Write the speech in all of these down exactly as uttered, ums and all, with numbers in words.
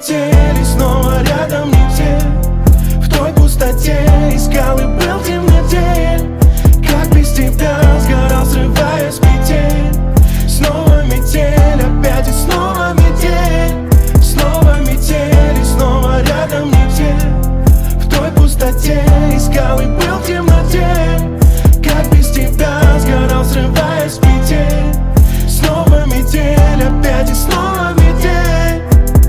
метель, и снова рядом не те. В той пустоте искал и был в темноте. Как без тебя сгорал, срываясь с петель. Снова метель, опять и снова метель. Снова метель, и снова рядом не те. В той пустоте искал и был в темноте. Как без тебя сгорал, срываясь с петель. Снова метель, опять и снова метель.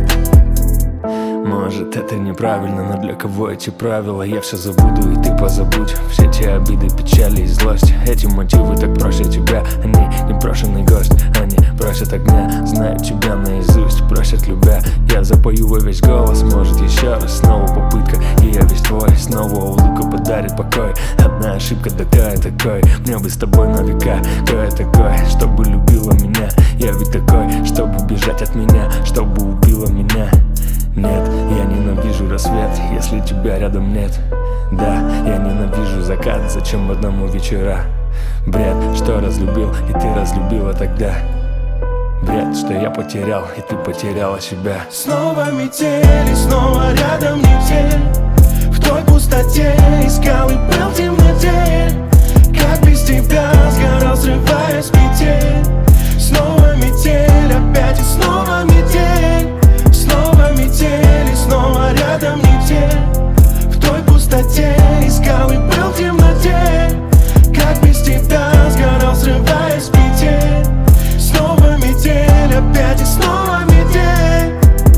Может, это неправильно, но для кого эти правила? Я все забуду, и ты позабудь все те обиды, печали и злость. Эти мотивы так проще тебя, они непрошенный гость. Они просят огня, знают тебя наизусть, просят любя. Я запою во весь голос, может еще раз. Снова попытка, и я весь твой. Снова улыбка подарит покой. Одна ошибка, да кто я такой? Мне бы с тобой на века. Кто я такой, чтобы любила меня? Я ведь такой, чтобы бежать от меня, чтобы убила меня. Нет, я ненавижу рассвет, если тебя рядом нет. Да, я ненавижу закат, зачем одному вечера? Бред, что разлюбил, и ты разлюбила тогда. Бред, что я потерял, и ты потеряла себя. Снова метель, и снова рядом не те. В той пустоте искал и был в темноте. Как без тебя сгорал, срываясь с петель. Снова метель, опять и снова метель. Снова метель, и снова рядом не те. В той пустоте искал и был в темноте. Как без тебя сгорал, срываясь с петель. Снова метель, опять и снова метель.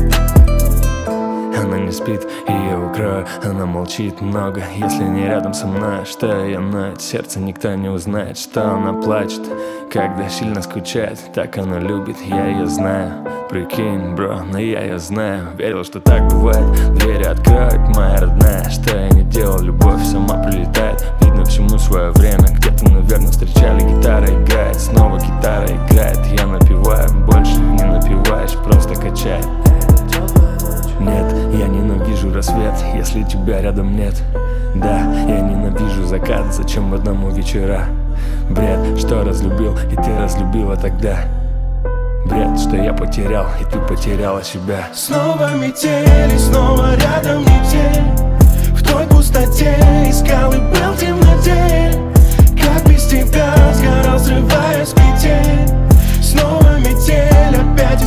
Она не спит, ее укрою, она молчит много. Если не рядом со мной, что ее ноет, сердце никто не узнает, что она плачет. Когда сильно скучает, так она любит, я ее знаю. Прикинь, бро, но я ее знаю. Верил, что так бывает, двери откроет моя родная. Что я не делал, любовь сама прилетает. Видно всему свое время, где-то, наверное, встречали. Гитара играет, снова гитара играет. Я напеваю, больше не напиваешь, просто качает. Нет, я ненавижу рассвет, если тебя рядом нет. Да, я ненавижу закат, зачем одному вечера? Бред, что разлюбил, и ты разлюбила тогда. Бред, что я потерял, и ты потеряла себя. Снова метель, и снова рядом не те. В той пустоте искал и был в темноте. Как без тебя сгорал, срываясь с петель. Снова метель, опять